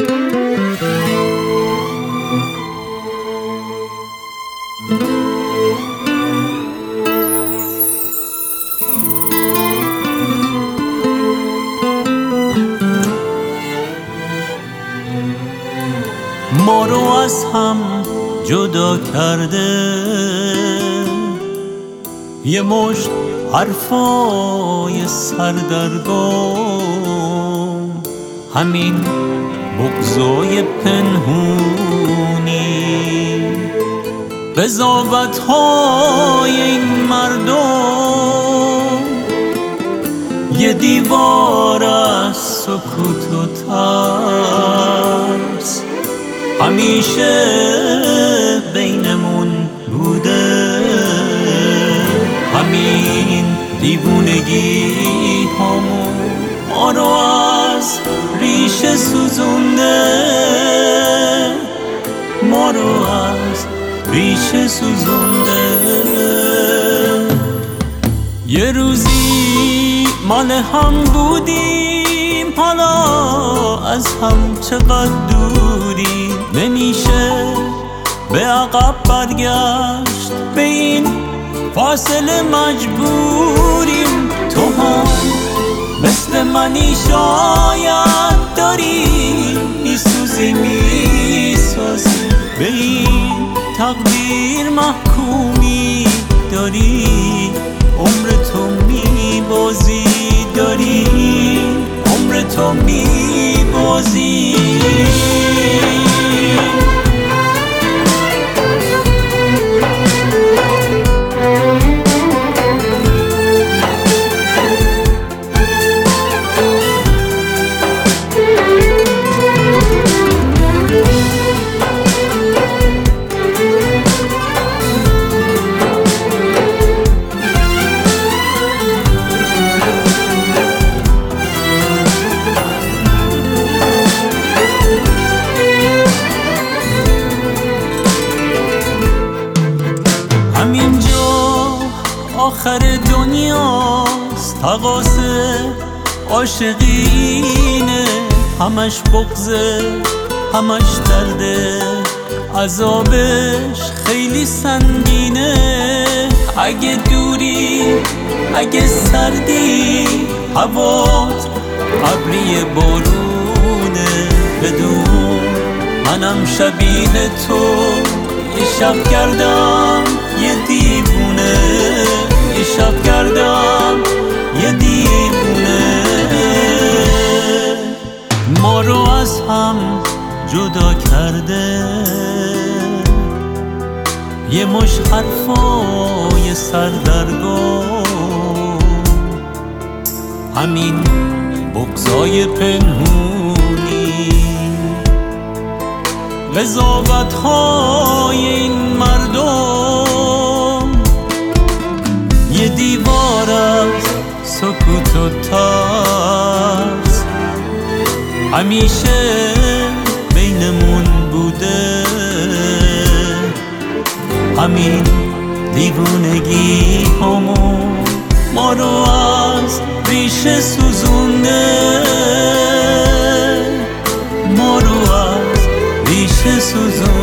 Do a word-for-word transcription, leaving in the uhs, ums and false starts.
ما رو از هم جدا کرده یه مشت حرفای سردرگم، همین بغضای پنهونی، قضاوت‌های این مردم، یه دیوار از سکوت و ترس همیشه بینمون بوده. همین دیوونگی همون ما رو از ریشه سوزونده، ما رو از ریشه سوزونده. یه روزی مال هم بودیم، حالا از هم چقدر دوریم. نمیشه به عقب برگشت، به این فاصله مجبوریم. تو هم مثل منی شاید داری میسوزی میسازی، به این تقدیر محکومی داری، عمر تو میبازی داری، عمر تو میبازی. همینجا آخر دنیاست، تقاصه عاشقینه، همش بغضه همش درده، عذابش خیلی سنگینه. اگه دوری اگه سردی، هوات ابری بارونه، بدون منم شبیه تو یه شب کردم یه دیوونه، یه شب کردم یه دیوونه. ما رو از هم جدا کرده یه مش حرفای سردرگم، همین بغضای پنهونی، قضاوت‌های این مردم، یه دیوار از سکوت و ترس همیشه بینمون بوده. همین دیوونگی همون ما رو از ریشه سوزونده، ما رو از ریشه سوزونده.